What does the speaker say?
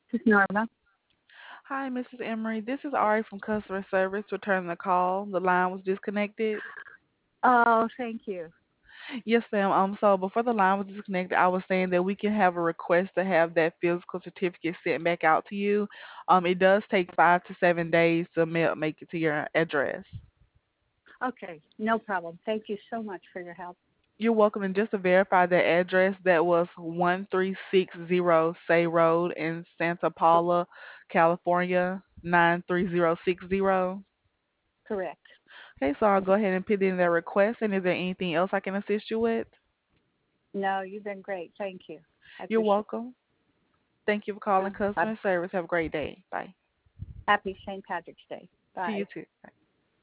This is Norma. Hi, Mrs. Emery. This is Ari from customer service returning the call. The line was disconnected. Oh, thank you. Yes, ma'am. So before the line was disconnected, I was saying that we can have a request to have that physical certificate sent back out to you. It does take 5 to 7 days to make it to your address. Okay, no problem. Thank you so much for your help. You're welcome. And just to verify the address, that was 1360 Say Road in Santa Paula, California, 93060. Correct. Okay, so I'll go ahead and put in that request. And is there anything else I can assist you with? No, you've been great. Thank you. I You're appreciate welcome. Thank you for it. calling Bye. customer service. Have a great day. Bye. Happy St. Patrick's Day. To you Bye. too. Bye.